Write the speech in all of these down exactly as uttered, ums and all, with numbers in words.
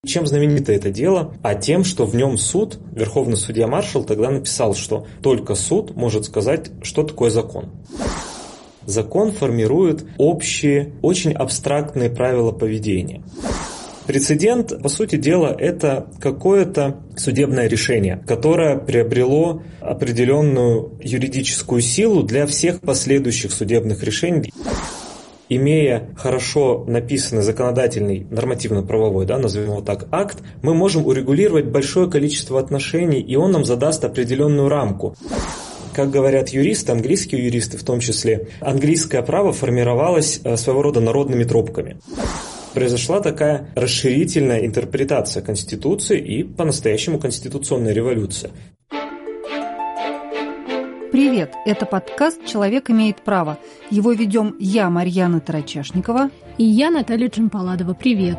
Чем знаменито это дело? А тем, что в нем суд, верховный судья Маршалл тогда написал, что только суд может сказать, что такое закон. Закон формирует общие, очень абстрактные правила поведения. Прецедент, по сути дела, это какое-то судебное решение, которое приобрело определенную юридическую силу для всех последующих судебных решений. Имея хорошо написанный законодательный, нормативно-правовой, да, назовем его так, акт, мы можем урегулировать большое количество отношений, и он нам задаст определенную рамку. Как говорят юристы, английские юристы в том числе, английское право формировалось своего рода народными тропками. Произошла такая расширительная интерпретация Конституции и по-настоящему конституционная революция. Привет, это подкаст «Человек имеет право». Его ведем я, Марьяна Тарачешникова. И я, Наталья Джампаладова. Привет.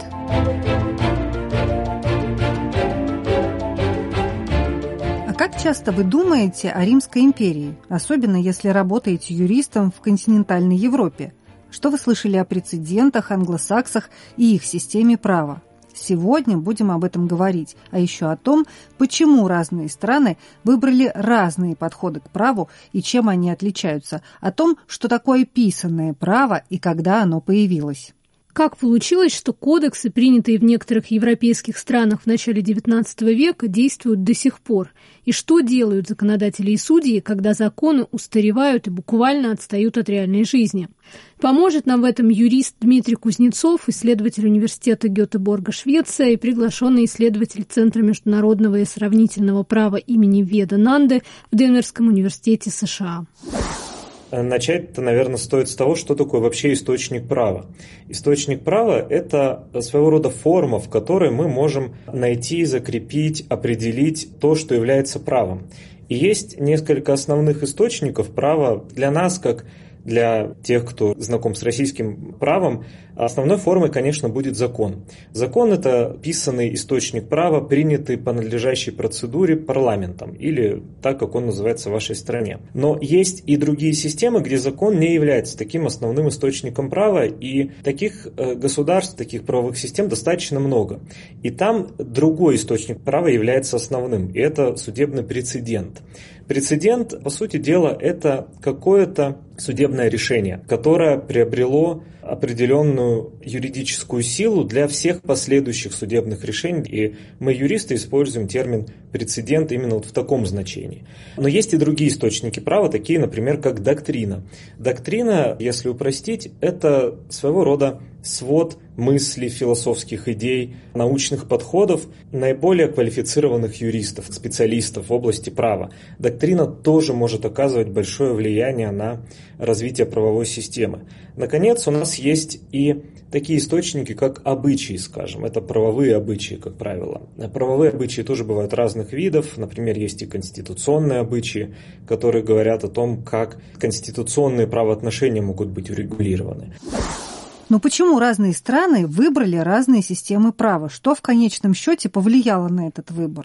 А как часто вы думаете о Римской империи, особенно если работаете юристом в континентальной Европе? Что вы слышали о прецедентах, англосаксах и их системе права? Сегодня будем об этом говорить, а еще о том, почему разные страны выбрали разные подходы к праву и чем они отличаются, о том, что такое писанное право и когда оно появилось. Как получилось, что кодексы, принятые в некоторых европейских странах в начале девятнадцатого века, действуют до сих пор? И что делают законодатели и судьи, когда законы устаревают и буквально отстают от реальной жизни? Поможет нам в этом юрист Дмитрий Кузнецов, исследователь университета Гетеборга, Швеция, и приглашенный исследователь Центра международного и сравнительного права имени Веда Нанды в Денверском университете США. Начать-то, наверное, стоит с того, что такое вообще источник права. Источник права – это своего рода форма, в которой мы можем найти, закрепить, определить то, что является правом. И есть несколько основных источников права для нас, как для тех, кто знаком с российским правом. Основной формой, конечно, будет закон. Закон – это писанный источник права, принятый по надлежащей процедуре парламентом, или так, как он называется в вашей стране. Но есть и другие системы, где закон не является таким основным источником права, и таких государств, таких правовых систем достаточно много. И там другой источник права является основным, и это судебный прецедент. Прецедент, по сути дела, это какое-то судебное решение, которое приобрело определенную юридическую силу для всех последующих судебных решений. И мы, юристы, используем термин «прецедент» именно вот в таком значении. Но есть и другие источники права, такие, например, как доктрина. Доктрина, если упростить, это своего рода свод мыслей, философских идей, научных подходов наиболее квалифицированных юристов, специалистов в области права. Доктрина тоже может оказывать большое влияние на развитие правовой системы. Наконец, у нас есть и такие источники, как обычаи, скажем. Это правовые обычаи, как правило. Правовые обычаи тоже бывают разных видов. Например, есть и конституционные обычаи, которые говорят о том, как конституционные правоотношения могут быть урегулированы. Но почему разные страны выбрали разные системы права? Что в конечном счете повлияло на этот выбор?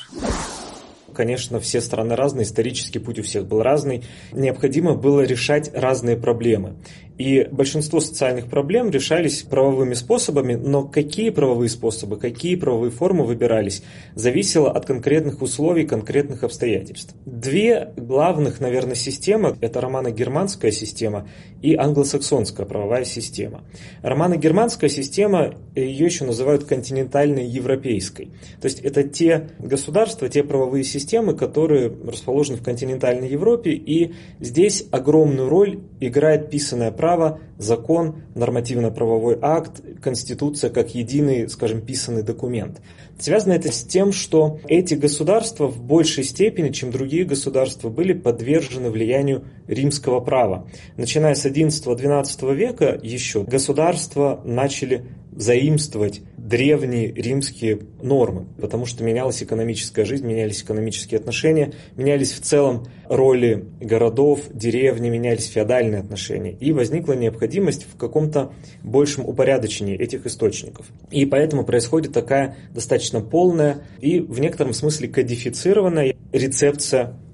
Конечно, все страны разные, исторический путь у всех был разный. Необходимо было решать разные проблемы. И большинство социальных проблем решались правовыми способами, но какие правовые способы, какие правовые формы выбирались, зависело от конкретных условий, конкретных обстоятельств. Две главных, наверное, системы – это романо-германская система и англосаксонская правовая система. Романо-германская система, ее еще называют континентальной европейской. То есть это те государства, те правовые системы, которые расположены в континентальной Европе, и здесь огромную роль играет писанное право, Право, закон, нормативно-правовой акт, конституция как единый, скажем, писанный документ. Связано это с тем, что эти государства в большей степени, чем другие государства, были подвержены влиянию римского права. Начиная с одиннадцатого-двенадцатого века еще государства начали заимствовать древние римские нормы, потому что менялась экономическая жизнь, менялись экономические отношения, менялись в целом роли городов, деревни, менялись феодальные отношения, и возникла необходимость в каком-то большем упорядочении этих источников. И поэтому происходит такая достаточно полная и в некотором смысле кодифицированная рецепция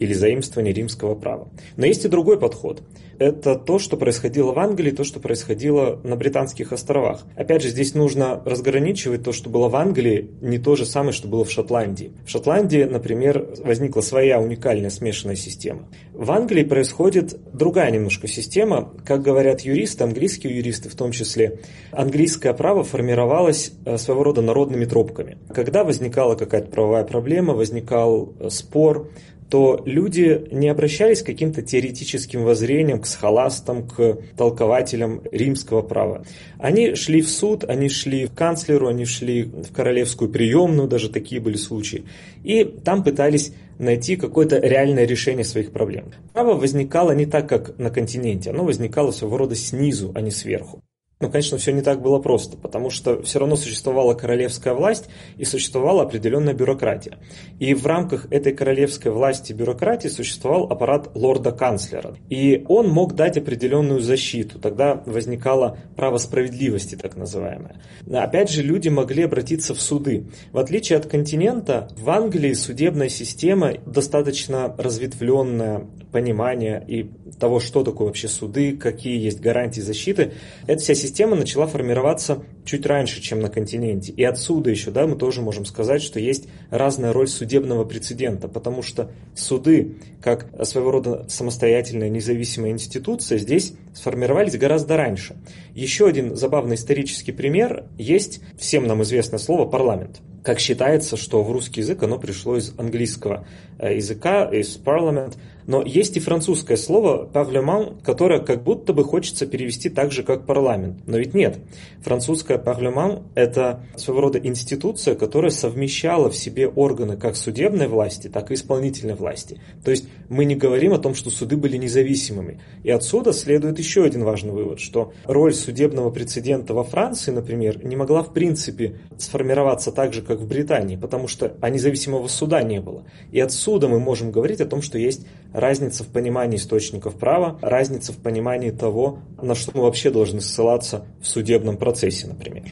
или заимствование римского права. Но есть и другой подход. Это то, что происходило в Англии, то, что происходило на Британских островах. Опять же, здесь нужно разграничивать то, что было в Англии, не то же самое, что было в Шотландии. В Шотландии, например, возникла своя уникальная смешанная система. В Англии происходит другая немножко система. Как говорят юристы, английские юристы в том числе, английское право формировалось своего рода народными тропками. Когда возникала какая-то правовая проблема, возникал спор, то люди не обращались к каким-то теоретическим воззрениям, к схоластам, к толкователям римского права. Они шли в суд, они шли к канцлеру, они шли в королевскую приемную, даже такие были случаи, и там пытались найти какое-то реальное решение своих проблем. Право возникало не так, как на континенте, оно возникало своего рода снизу, а не сверху. Но, конечно, все не так было просто, потому что все равно существовала королевская власть и существовала определенная бюрократия. И в рамках этой королевской власти и бюрократии существовал аппарат лорда-канцлера. И он мог дать определенную защиту. Тогда возникало право справедливости, так называемое. Опять же, люди могли обратиться в суды. В отличие от континента, в Англии судебная система достаточно разветвленная, понимание и того, что такое вообще суды, какие есть гарантии защиты. Эта вся система начала формироваться чуть раньше, чем на континенте. И отсюда еще, да, мы тоже можем сказать, что есть разная роль судебного прецедента, потому что суды, как своего рода самостоятельная независимая институция, здесь сформировались гораздо раньше. Еще один забавный исторический пример есть, всем нам известное слово «парламент». Как считается, что в русский язык оно пришло из английского языка, из parliament, но есть и французское слово parlement, которое как будто бы хочется перевести так же, как парламент. Но ведь нет. Французское parlement – это своего рода институция, которая совмещала в себе органы как судебной власти, так и исполнительной власти. То есть мы не говорим о том, что суды были независимыми. И отсюда следует еще один важный вывод, что роль судебного прецедента во Франции, например, не могла в принципе сформироваться так же, как в Британии, потому что а независимого суда не было. И отсюда мы можем говорить о том, что есть разница в понимании источников права, разница в понимании того, на что мы вообще должны ссылаться в судебном процессе, например.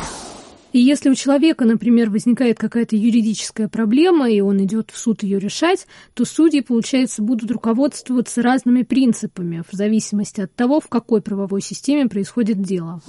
И если у человека, например, возникает какая-то юридическая проблема, и он идет в суд ее решать, то судьи, получается, будут руководствоваться разными принципами в зависимости от того, в какой правовой системе происходит дело.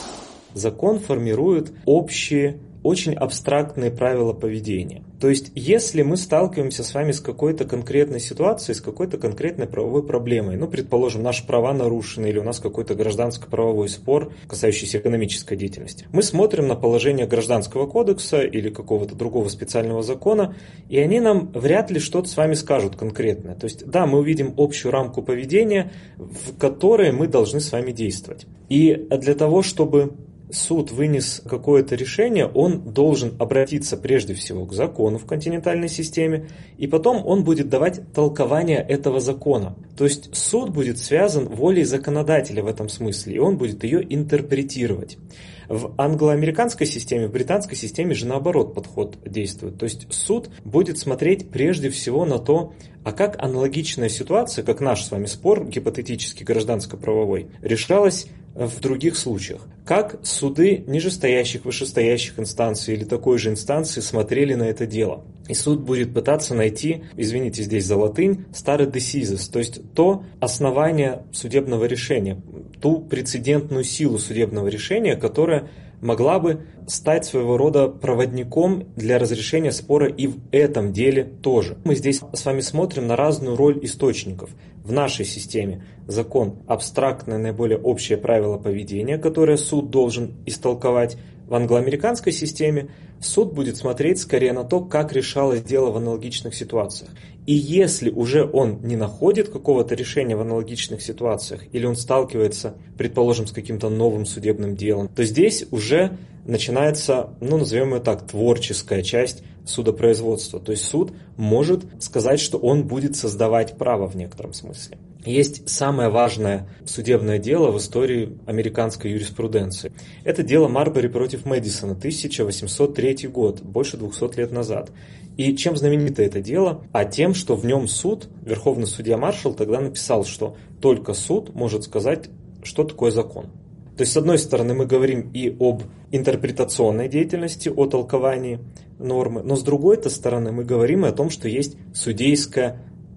Закон формирует общие, очень абстрактные правила поведения. То есть, если мы сталкиваемся с вами с какой-то конкретной ситуацией, с какой-то конкретной правовой проблемой, ну, предположим, наши права нарушены или у нас какой-то гражданско-правовой спор, касающийся экономической деятельности, мы смотрим на положение Гражданского кодекса или какого-то другого специального закона, и они нам вряд ли что-то с вами скажут конкретное. То есть, да, мы увидим общую рамку поведения, в которой мы должны с вами действовать. И для того, чтобы суд вынес какое-то решение, он должен обратиться прежде всего к закону в континентальной системе, и потом он будет давать толкование этого закона. То есть суд будет связан волей законодателя в этом смысле, и он будет ее интерпретировать. В англо-американской системе, в британской системе же наоборот подход действует. То есть суд будет смотреть прежде всего на то, а как аналогичная ситуация, как наш с вами спор, гипотетически гражданско-правовой, решалась в других случаях. Как суды нижестоящих, вышестоящих инстанций или такой же инстанции смотрели на это дело. И суд будет пытаться найти, извините здесь за латынь, stare decisis, то есть то основание судебного решения, ту прецедентную силу судебного решения, которая могла бы стать своего рода проводником для разрешения спора и в этом деле тоже. Мы здесь с вами смотрим на разную роль источников. В нашей системе закон – абстрактное, наиболее общее правило поведения, которое суд должен истолковать. В англо-американской системе суд будет смотреть скорее на то, как решалось дело в аналогичных ситуациях. И если уже он не находит какого-то решения в аналогичных ситуациях, или он сталкивается, предположим, с каким-то новым судебным делом, то здесь уже начинается, ну, назовем ее так, творческая часть судопроизводства. То есть суд может сказать, что он будет создавать право в некотором смысле. Есть самое важное судебное дело в истории американской юриспруденции. Это дело Марбери против Мэдисона, тысяча восемьсот третий год, больше двухсот лет назад. И чем знаменито это дело? А тем, что в нем суд, верховный судья Маршалл тогда написал, что только суд может сказать, что такое закон. То есть, с одной стороны, мы говорим и об интерпретационной деятельности, о толковании нормы, но с другой стороны, мы говорим и о том, что есть судейская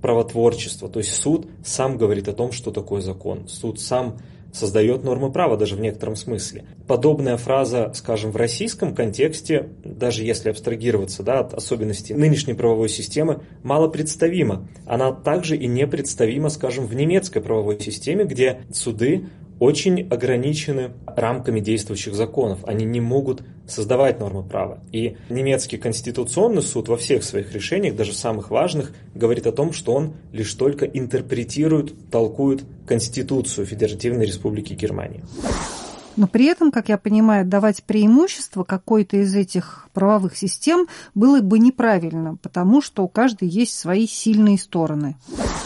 правотворчества. То есть суд сам говорит о том, что такое закон. Суд сам создает нормы права даже в некотором смысле. Подобная фраза, скажем, в российском контексте, даже если абстрагироваться, да, от особенностей нынешней правовой системы, мало представима. Она также и не представима, скажем, в немецкой правовой системе, где суды очень ограничены рамками действующих законов. Они не могут создавать нормы права. И немецкий конституционный суд во всех своих решениях, даже самых важных, говорит о том, что он лишь только интерпретирует, толкует Конституцию Федеративной Республики Германия. Но при этом, как я понимаю, давать преимущество какой-то из этих правовых систем было бы неправильно, потому что у каждой есть свои сильные стороны.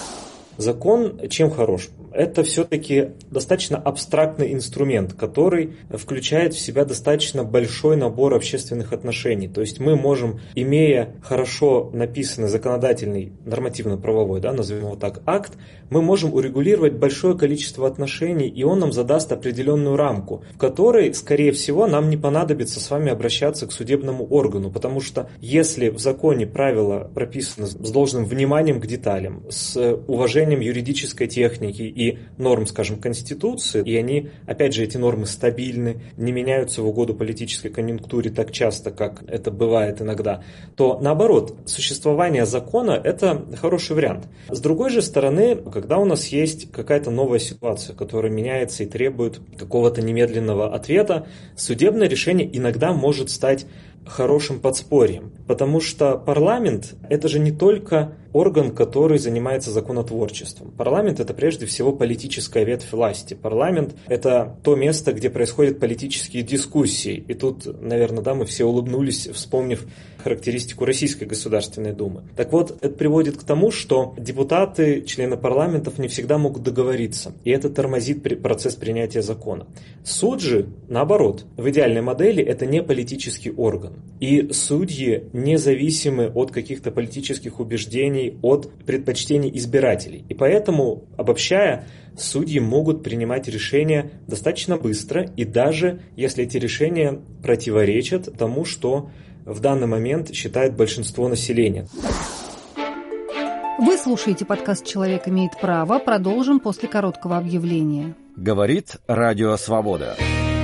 Закон чем хорош? Это все-таки достаточно абстрактный инструмент, который включает в себя достаточно большой набор общественных отношений. То есть мы можем, имея хорошо написанный законодательный, нормативно-правовой, да, назовем его так, акт, мы можем урегулировать большое количество отношений, и он нам задаст определенную рамку, в которой, скорее всего, нам не понадобится с вами обращаться к судебному органу, потому что если в законе правила прописаны с должным вниманием к деталям, с уважением юридической техники и норм, скажем, Конституции, и они, опять же, эти нормы стабильны, не меняются в угоду политической конъюнктуре так часто, как это бывает иногда, то, наоборот, существование закона – это хороший вариант. С другой же стороны, когда у нас есть какая-то новая ситуация, которая меняется и требует какого-то немедленного ответа, судебное решение иногда может стать хорошим подспорьем, потому что парламент – это же не только орган, который занимается законотворчеством. Парламент – это прежде всего политическая ветвь власти. Парламент – это то место, где происходят политические дискуссии. И тут, наверное, да, мы все улыбнулись, вспомнив характеристику Российской Государственной Думы. Так вот, это приводит к тому, что депутаты, члены парламентов не всегда могут договориться, и это тормозит процесс принятия закона. Суд же, наоборот, в идеальной модели это не политический орган. И судьи независимы от каких-то политических убеждений, от предпочтений избирателей. И поэтому, обобщая, судьи могут принимать решения достаточно быстро, и даже если эти решения противоречат тому, что в данный момент считает большинство населения. Вы слушаете подкаст «Человек имеет право». Продолжим после короткого объявления. Говорит Радио Свобода.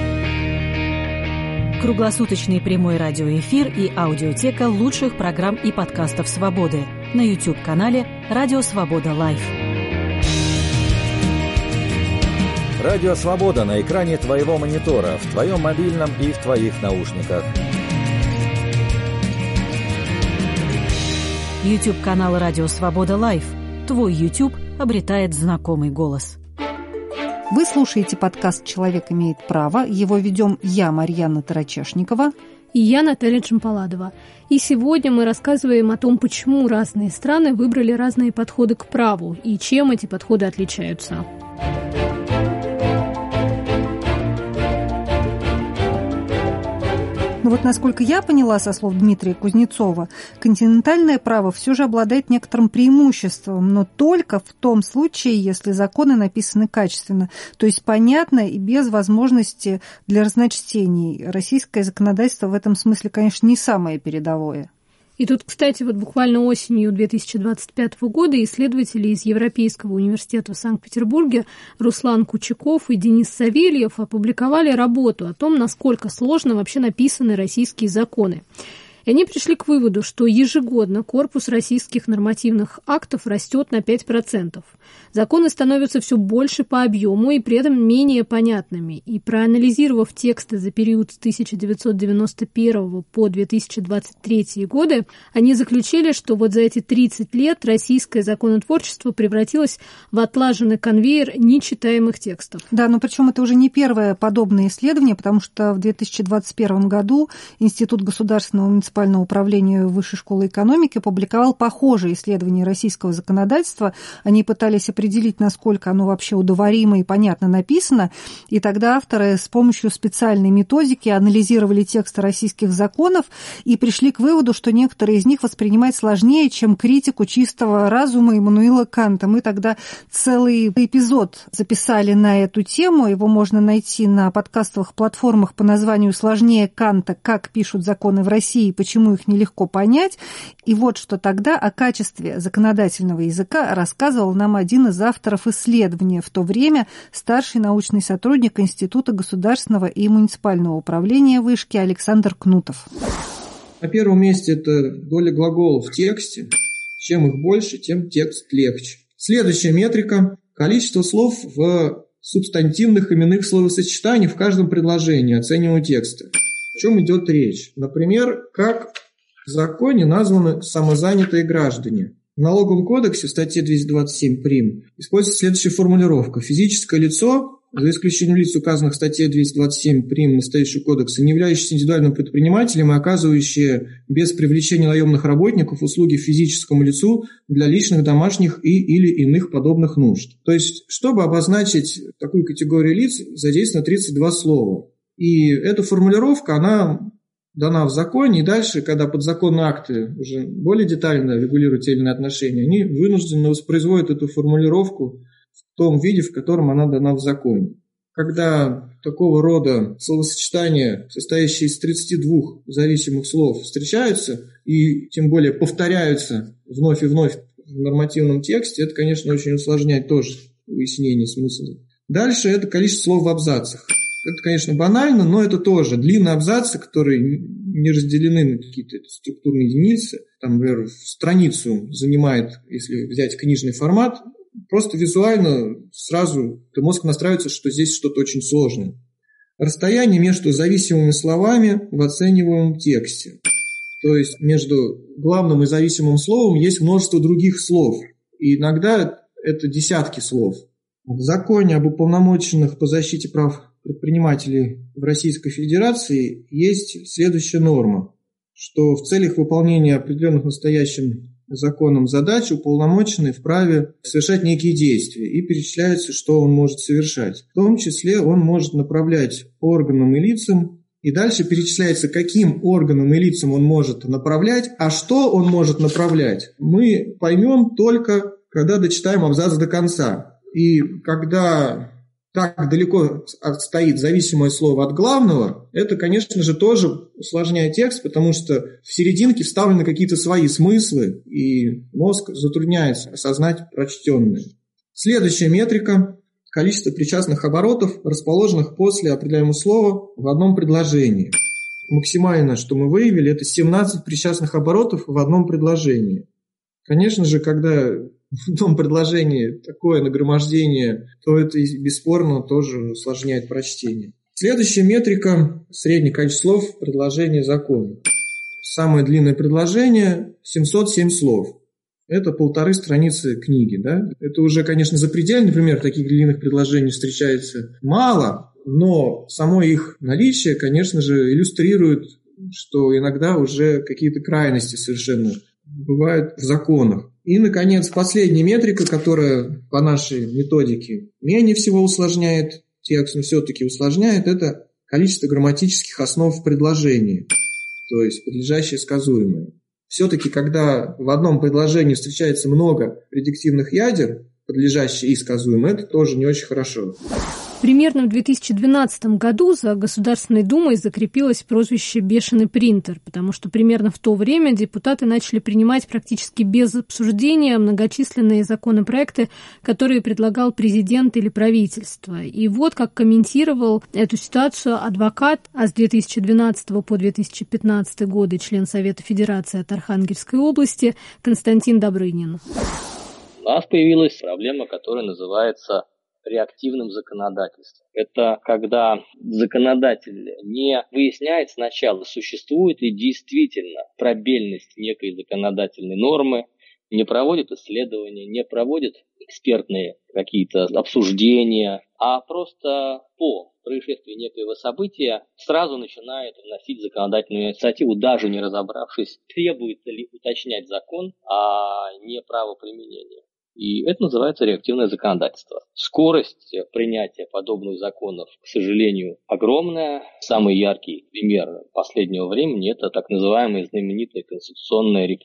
Круглосуточный прямой радиоэфир и аудиотека лучших программ и подкастов «Свободы» на YouTube-канале «Радио Свобода Лайв». Радио Свобода на экране твоего монитора, в твоем мобильном и в твоих наушниках. YouTube-канал «Радио Свобода Лайв». Твой YouTube обретает знакомый голос. Вы слушаете подкаст «Человек имеет право». Его ведем я, Марьяна Тарачешникова. И я, Наталья Джампаладова. И сегодня мы рассказываем о том, почему разные страны выбрали разные подходы к праву и чем эти подходы отличаются. Но вот насколько я поняла со слов Дмитрия Кузнецова, континентальное право все же обладает некоторым преимуществом, но только в том случае, если законы написаны качественно, то есть понятно и без возможности для разночтений. Российское законодательство в этом смысле, конечно, не самое передовое. И тут, кстати, вот буквально осенью две тысячи двадцать пятого года исследователи из Европейского университета в Санкт-Петербурге Руслан Кучаков и Денис Савельев опубликовали работу о том, насколько сложно вообще написаны российские законы. И они пришли к выводу, что ежегодно корпус российских нормативных актов растет на пять процентов. Законы становятся все больше по объему и при этом менее понятными. И проанализировав тексты за период с тысяча девятьсот девяносто первого по две тысячи двадцать третий годы, они заключили, что вот за эти тридцать лет российское законотворчество превратилось в отлаженный конвейер нечитаемых текстов. Да, но причем это уже не первое подобное исследование, потому что в две тысячи двадцать первом году Институт государственного муниципального управления Высшей школы экономики опубликовал похожее исследование российского законодательства. Они пытались определить, насколько оно вообще удобоваримо и понятно написано, и тогда авторы с помощью специальной методики анализировали тексты российских законов и пришли к выводу, что некоторые из них воспринимать сложнее, чем критику чистого разума Иммануила Канта. Мы тогда целый эпизод записали на эту тему, его можно найти на подкастовых платформах по названию «Сложнее Канта. Как пишут законы в России. почему их нелегко понять. И вот что тогда о качестве законодательного языка рассказывал нам один из авторов исследования, в то время старший научный сотрудник Института государственного и муниципального управления Вышки Александр Кнутов. На первом месте это доля глаголов в тексте. Чем их больше, тем текст легче. Следующая метрика – количество слов в субстантивных именных словосочетаний в каждом предложении оцениваемого текста. О чем идет речь? Например, как в законе названы самозанятые граждане. В налоговом кодексе в статье двести двадцать семь прим. используется следующая формулировка. Физическое лицо, за исключением лиц, указанных в статье двести двадцать семь прим. настоящего кодекса, не являющиеся индивидуальным предпринимателем и оказывающие без привлечения наемных работников услуги физическому лицу для личных, домашних и или иных подобных нужд. То есть, чтобы обозначить такую категорию лиц, задействовано тридцать два слова. И эта формулировка, она дана в законе, и дальше, когда подзаконные акты уже более детально регулируют те или иные отношения, они вынуждены воспроизводят эту формулировку в том виде, в котором она дана в законе. Когда такого рода словосочетания, состоящие из тридцати двух зависимых слов, встречаются и тем более повторяются вновь и вновь в нормативном тексте, это, конечно, очень усложняет тоже выяснение смысла. Дальше это количество слов в абзацах. Это, конечно, банально, но это тоже длинные абзацы, которые не разделены на какие-то структурные единицы. Там, например, страницу занимает, если взять книжный формат, просто визуально сразу ты мозг настраивается, что здесь что-то очень сложное. Расстояние между зависимыми словами в оцениваемом тексте. То есть между главным и зависимым словом есть множество других слов. И иногда это десятки слов. В законе об уполномоченных по защите прав предпринимателей в Российской Федерации есть следующая норма, что в целях выполнения определенных настоящим законом задач уполномоченный вправе совершать некие действия, и перечисляется, что он может совершать. В том числе он может направлять органам и лицам, и дальше перечисляется, каким органам и лицам он может направлять, а что он может направлять, мы поймем только, когда дочитаем абзац до конца. И когда так далеко отстоит зависимое слово от главного, это, конечно же, тоже усложняет текст, потому что в серединке вставлены какие-то свои смыслы, и мозг затрудняется осознать прочтенное. Следующая метрика – количество причастных оборотов, расположенных после определяемого слова в одном предложении. Максимально, что мы выявили, это семнадцать причастных оборотов в одном предложении. Конечно же, когда в том предложении такое нагромождение, то это бесспорно тоже усложняет прочтение. Следующая метрика – среднее количество слов в предложении закона. Самое длинное предложение – семьсот семь слов. Это полторы страницы книги. Да? Это уже, конечно, запредельно. Например, таких длинных предложений встречается мало, но само их наличие, конечно же, иллюстрирует, что иногда уже какие-то крайности совершенно бывают в законах. И, наконец, последняя метрика, которая по нашей методике менее всего усложняет текст, но все-таки усложняет, это количество грамматических основ в предложении, то есть подлежащее сказуемое. Все-таки, когда в одном предложении встречается много предиктивных ядер, подлежащее и сказуемое, это тоже не очень хорошо. Примерно в две тысячи двенадцатом году за Государственной Думой закрепилось прозвище «бешеный принтер», потому что примерно в то время депутаты начали принимать практически без обсуждения многочисленные законопроекты, которые предлагал президент или правительство. И вот как комментировал эту ситуацию адвокат, а с две тысячи двенадцатого по две тысячи пятнадцатый годы член Совета Федерации от Архангельской области Константин Добрынин. У нас появилась проблема, которая называется реактивным законодательством. Это когда законодатель не выясняет сначала, существует ли действительно пробельность некой законодательной нормы, не проводит исследования, не проводит экспертные какие-то обсуждения, а просто по происшествии некоего события сразу начинает вносить законодательную инициативу, даже не разобравшись, требуется ли уточнять закон, а не правоприменение. И это называется реактивное законодательство. Скорость принятия подобных законов, к сожалению, огромная. Самый яркий пример последнего времени – это так называемая знаменитая конституционная реформа.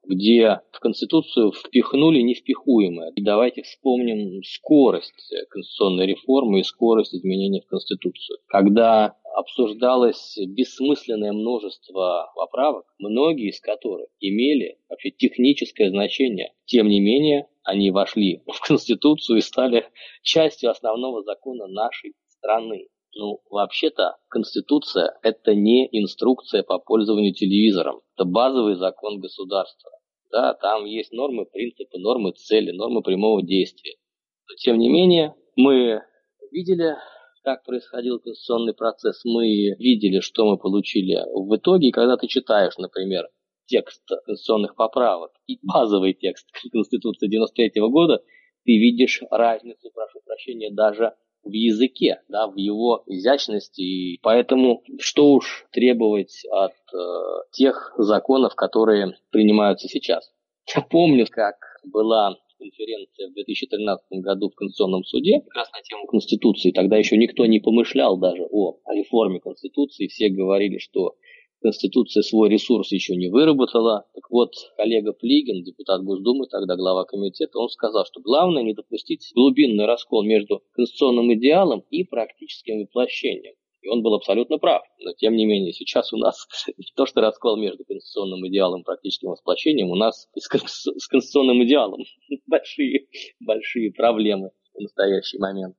где в Конституцию впихнули невпихуемое. И давайте вспомним скорость конституционной реформы и скорость изменений в Конституцию. Когда обсуждалось бессмысленное множество поправок, многие из которых имели вообще техническое значение. Тем не менее, они вошли в Конституцию и стали частью основного закона нашей страны. Ну, вообще-то, Конституция – это не инструкция по пользованию телевизором. Это базовый закон государства. Да, там есть нормы, принципы, нормы цели, нормы прямого действия. Но, тем не менее, мы видели, как происходил конституционный процесс, мы видели, что мы получили в итоге. И когда ты читаешь, например, текст конституционных поправок и базовый текст Конституции девяносто третьего года, ты видишь разницу, прошу прощения, даже в языке, да, в его изящности. И поэтому что уж требовать от э, тех законов, которые принимаются сейчас. Я помню, как была конференция в две тысячи тринадцатом году в Конституционном суде, как раз на тему Конституции. Тогда еще никто не помышлял даже о реформе Конституции. Все говорили, что Конституция свой ресурс еще не выработала. Так вот, коллега Плигин, депутат Госдумы, тогда глава комитета, он сказал, что главное не допустить глубинный раскол между конституционным идеалом и практическим воплощением. И он был абсолютно прав. Но, тем не менее, сейчас у нас не то, что раскол между конституционным идеалом и практическим воплощением, у нас с конституционным идеалом большие, большие проблемы в настоящий момент.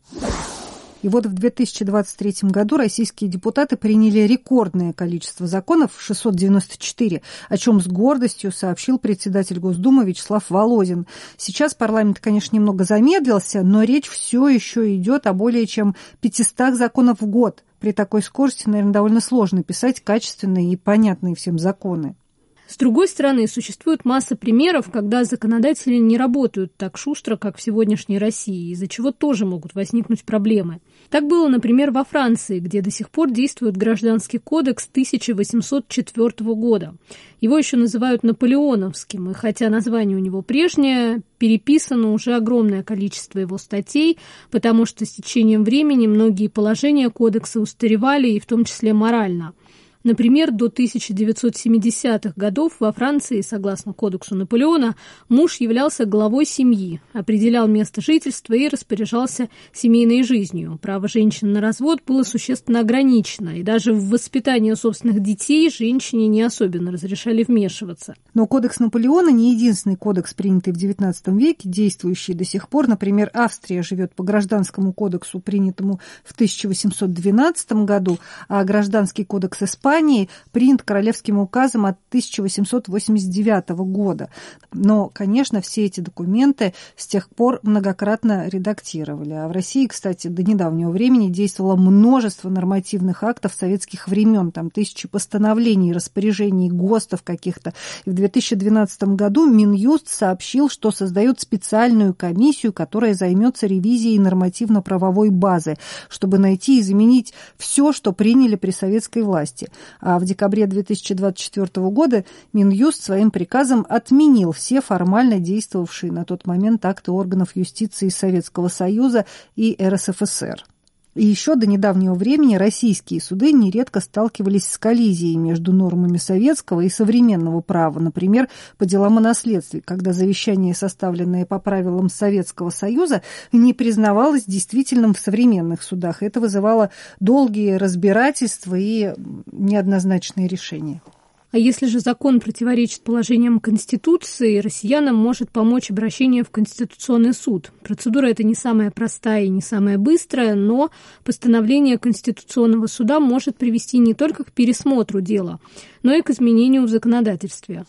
И вот в две тысячи двадцать третьем году российские депутаты приняли рекордное количество законов – шестьсот девяносто четыре, о чем с гордостью сообщил председатель Госдумы Вячеслав Володин. Сейчас парламент, конечно, немного замедлился, но речь все еще идет о более чем пятистах законов в год. При такой скорости, наверное, довольно сложно писать качественные и понятные всем законы. С другой стороны, существует масса примеров, когда законодатели не работают так шустро, как в сегодняшней России, из-за чего тоже могут возникнуть проблемы. Так было, например, во Франции, где до сих пор действует Гражданский кодекс тысяча восемьсот четвёртого года. Его еще называют Наполеоновским, и хотя название у него прежнее, переписано уже огромное количество его статей, потому что с течением времени многие положения кодекса устаревали, и в том числе морально. Например, до тысяча девятьсот семидесятых годов во Франции, согласно кодексу Наполеона, муж являлся главой семьи, определял место жительства и распоряжался семейной жизнью. Право женщин на развод было существенно ограничено, и даже в воспитание собственных детей женщине не особенно разрешали вмешиваться. Но кодекс Наполеона не единственный кодекс, принятый в девятнадцатом веке, действующий до сих пор. Например, Австрия живет по Гражданскому кодексу, принятому в тысяча восемьсот двенадцатом году, а Гражданский кодекс Испании принят королевским указом от тысяча восемьсот восемьдесят девятого года. Но, конечно, все эти документы с тех пор многократно редактировали. А в России, кстати, до недавнего времени действовало множество нормативных актов советских времен, там тысячи постановлений, распоряжений, ГОСТов каких-то. И в две тысячи двенадцатом году Минюст сообщил, что создает специальную комиссию, которая займется ревизией нормативно-правовой базы, чтобы найти и заменить все, что приняли при советской власти. А в декабре две тысячи двадцать четвёртого года Минюст своим приказом отменил все формально действовавшие на тот момент акты органов юстиции Советского Союза и эр эс эф эс эр. И еще до недавнего времени российские суды нередко сталкивались с коллизией между нормами советского и современного права, например, по делам о наследстве, когда завещание, составленное по правилам Советского Союза, не признавалось действительным в современных судах. Это вызывало долгие разбирательства и неоднозначные решения. А если же закон противоречит положениям Конституции, россиянам может помочь обращение в Конституционный суд. Процедура эта не самая простая и не самая быстрая, но постановление Конституционного суда может привести не только к пересмотру дела, но и к изменению в законодательстве.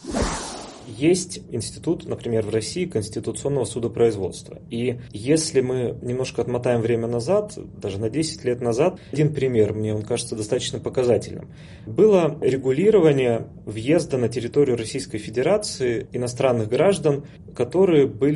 Есть институт, например, в России конституционного судопроизводства. И если мы немножко отмотаем время назад, даже на десять лет назад, один пример, мне он кажется достаточно показательным. Было регулирование въезда на территорию Российской Федерации иностранных граждан, которые были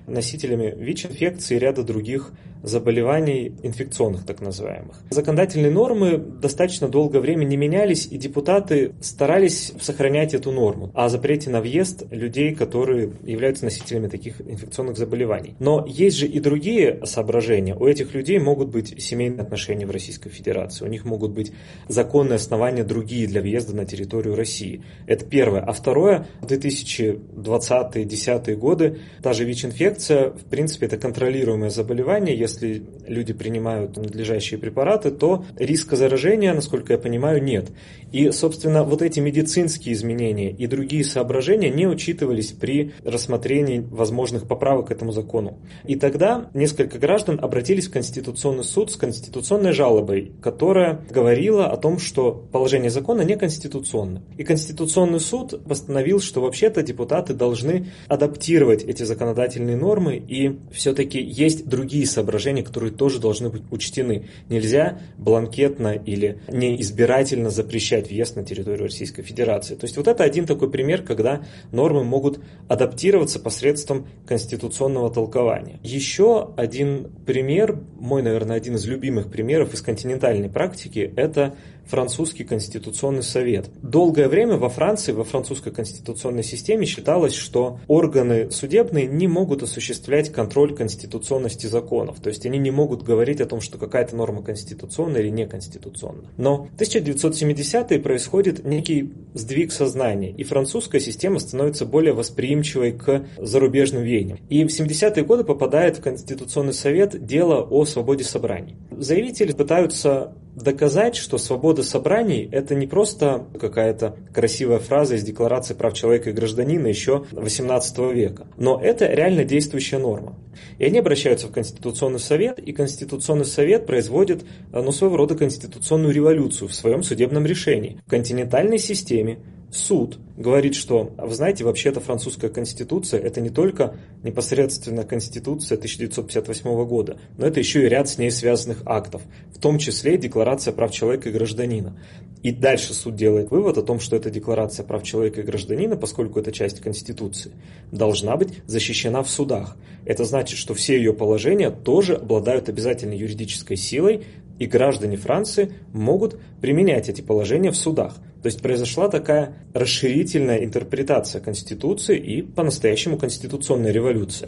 носителями ВИЧ-инфекции и ряда других заболеваний инфекционных, так называемых. Законодательные нормы достаточно долгое время не менялись, и депутаты старались сохранять эту норму о запрете на въезд людей, которые являются носителями таких инфекционных заболеваний. Но есть же и другие соображения. У этих людей могут быть семейные отношения в Российской Федерации, у них могут быть законные основания другие для въезда на территорию России. Это первое. А второе, в две тысячи двадцатые — две тысячи десятые годы та же ВИЧ-инфекция, в принципе, это контролируемое заболевание. Если люди принимают надлежащие препараты, то риска заражения, насколько я понимаю, нет. И, собственно, вот эти медицинские изменения и другие соображения не учитывались при рассмотрении возможных поправок к этому закону. И тогда несколько граждан обратились в Конституционный суд с конституционной жалобой, которая говорила о том, что положение закона неконституционно. И Конституционный суд постановил, что вообще-то депутаты должны адаптировать эти законодательные нормы, и все-таки есть другие соображения, которые тоже должны быть учтены. Нельзя бланкетно или неизбирательно запрещать въезд на территорию Российской Федерации. То есть вот это один такой пример, когда нормы могут адаптироваться посредством конституционного толкования. Еще один пример, мой, наверное, один из любимых примеров из континентальной практики, это французский конституционный совет. Долгое время во Франции, во французской конституционной системе считалось, что органы судебные не могут осуществлять контроль конституционности законов. То есть они не могут говорить о том, что какая-то норма конституционна или неконституционна. Но в тысяча девятьсот семидесятые происходит некий сдвиг сознания, и французская система становится более восприимчивой к зарубежным веяниям. И в семидесятые годы попадает в Конституционный совет дело о свободе собраний. Заявители пытаются доказать, что свобода собраний – это не просто какая-то красивая фраза из Декларации прав человека и гражданина еще восемнадцатого века, но это реально действующая норма. И они обращаются в Конституционный совет, и Конституционный совет производит, ну, своего рода конституционную революцию в своем судебном решении. В континентальной системе суд говорит, что, вы знаете, вообще-то французская конституция – это не только непосредственно конституция тысяча девятьсот пятьдесят восьмого года, но это еще и ряд с ней связанных актов, в том числе Декларация прав человека и гражданина. И дальше суд делает вывод о том, что эта Декларация прав человека и гражданина, поскольку это часть Конституции, должна быть защищена в судах. Это значит, что все ее положения тоже обладают обязательной юридической силой, и граждане Франции могут применять эти положения в судах. То есть произошла такая расширительная интерпретация Конституции и по-настоящему конституционная революция.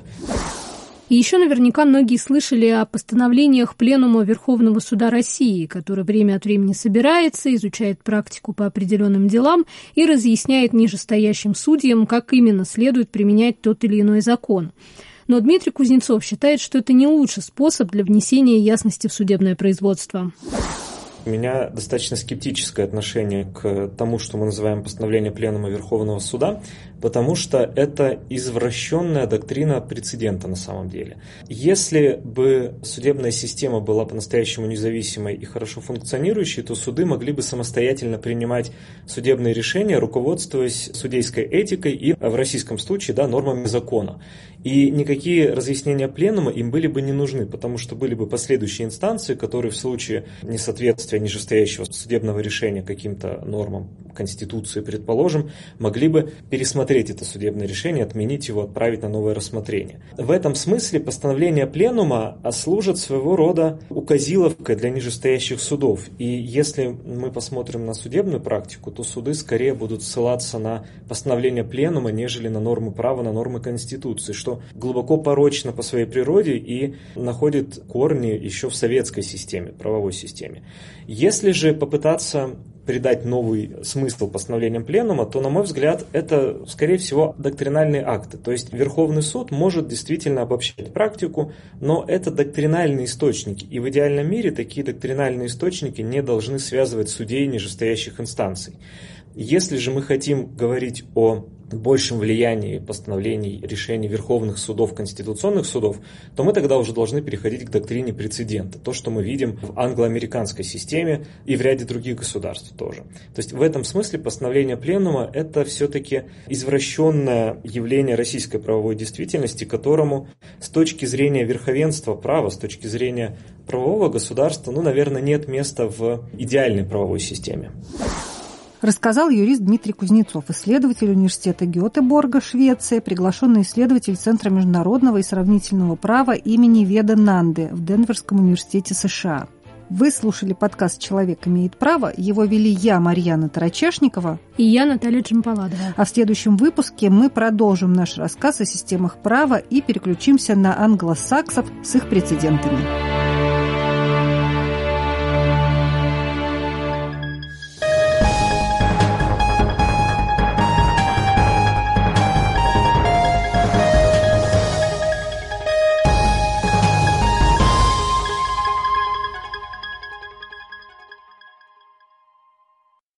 И еще наверняка многие слышали о постановлениях Пленума Верховного Суда России, который время от времени собирается, изучает практику по определенным делам и разъясняет нижестоящим судьям, как именно следует применять тот или иной закон. Но Дмитрий Кузнецов считает, что это не лучший способ для внесения ясности в судебное производство. У меня достаточно скептическое отношение к тому, что мы называем постановление Пленума Верховного Суда, потому что это извращенная доктрина прецедента на самом деле. Если бы судебная система была по-настоящему независимой и хорошо функционирующей, то суды могли бы самостоятельно принимать судебные решения, руководствуясь судейской этикой и, в российском случае, да, нормами закона. И никакие разъяснения пленума им были бы не нужны, потому что были бы последующие инстанции, которые в случае несоответствия нижестоящего судебного решения каким-то нормам Конституции, предположим, могли бы пересмотреть это судебное решение, отменить его, отправить на новое рассмотрение. В этом смысле постановление пленума служит своего рода указиловкой для нижестоящих судов. И если мы посмотрим на судебную практику, то суды скорее будут ссылаться на постановление пленума, нежели на нормы права, на нормы Конституции, что глубоко порочно по своей природе и находит корни еще в советской системе, правовой системе. Если же попытаться придать новый смысл постановлениям пленума, то, на мой взгляд, это, скорее всего, доктринальные акты. То есть Верховный суд может действительно обобщать практику, но это доктринальные источники. И в идеальном мире такие доктринальные источники не должны связывать судей нижестоящих инстанций. Если же мы хотим говорить о большем влиянии постановлений, решений верховных судов, конституционных судов, то мы тогда уже должны переходить к доктрине прецедента. То, что мы видим в англо-американской системе и в ряде других государств тоже. То есть в этом смысле постановление пленума – это все-таки извращенное явление российской правовой действительности, которому с точки зрения верховенства права, с точки зрения правового государства, ну, наверное, нет места в идеальной правовой системе. Рассказал юрист Дмитрий Кузнецов, исследователь университета Гетеборга, Швеция, приглашенный исследователь Центра международного и сравнительного права имени Ведананды в Денверском университете США. Вы слушали подкаст «Человек имеет право». Его вели я, Марьяна Тарачешникова. И я, Наталья Джампаладова. А в следующем выпуске мы продолжим наш рассказ о системах права и переключимся на англосаксов с их прецедентами.